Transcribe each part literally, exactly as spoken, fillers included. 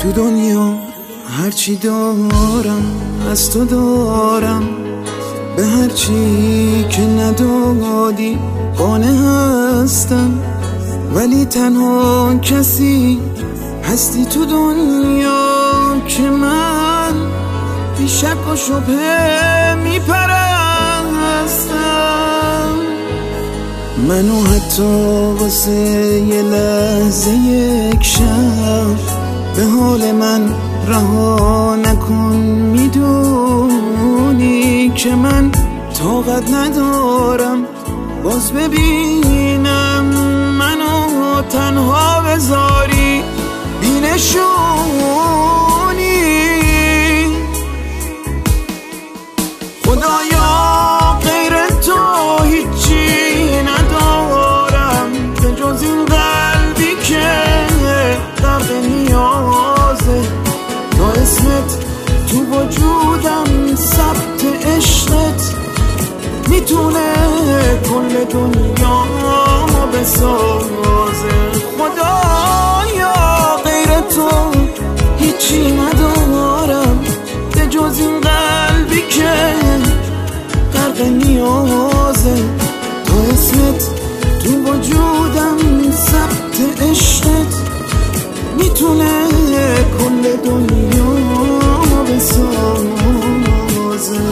تو دنیا هرچی دارم از تو دارم، به هرچی که ندادی قانع هستم، ولی تنها کسی هستی تو دنیا که من بی شک و شبهه میپرستم. منو حتی واسه یه لحظه یک شب به حال من رها نکن، میدونی که من طاقت ندارم باز ببینم منو تنها بذاری بینشونی. خدایا غیر تو هیچی ندارم به جز این قلبی که غرق نیازه، یا اسمت تو وجودم ثبت عشقت میتونه کل دنیا بسازه. خدایا غیر تو هیچی ندارم به جز این قلبی که غرق نیازه، تا اسمت تو وجودم ثبت عشقت میتونه کل دنیا بسازه.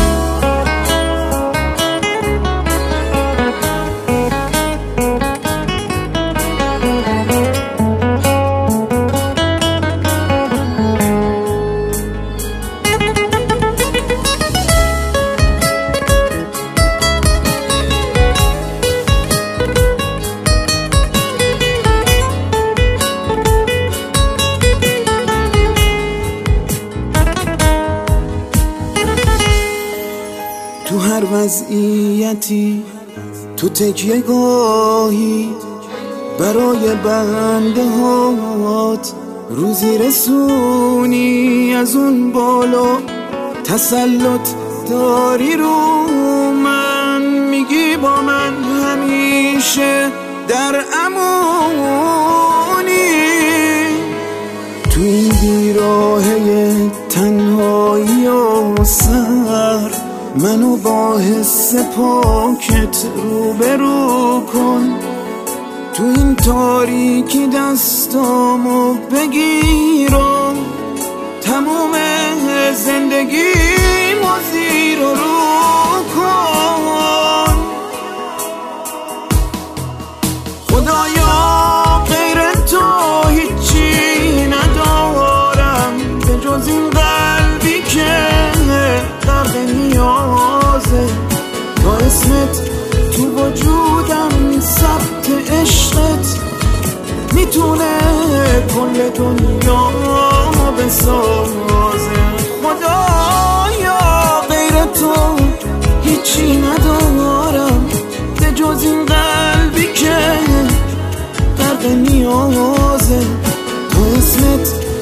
تو هر وضعیتی تو تکیه گاهی برای بنده هات روزی رسونی، از اون بالا تسلط داری رو من، میگی با من همیشه در امونی. تو این بیراهه تنهایی و سر منو با حس پاکت روبرو کن، تو این تاریکی دستامو بگیر و تموم زندگیمو زیر و رو کن. خدایا غیر تو هیچی ندارم به جز این قلبی که غرق نیازه، تا اسمت تو وجودم ثبت عشقت میتونه کل دنیا بسازه. خدایا غیر تو هیچی ندارم به جز این قلبی که غرق نیازه، تا اسمت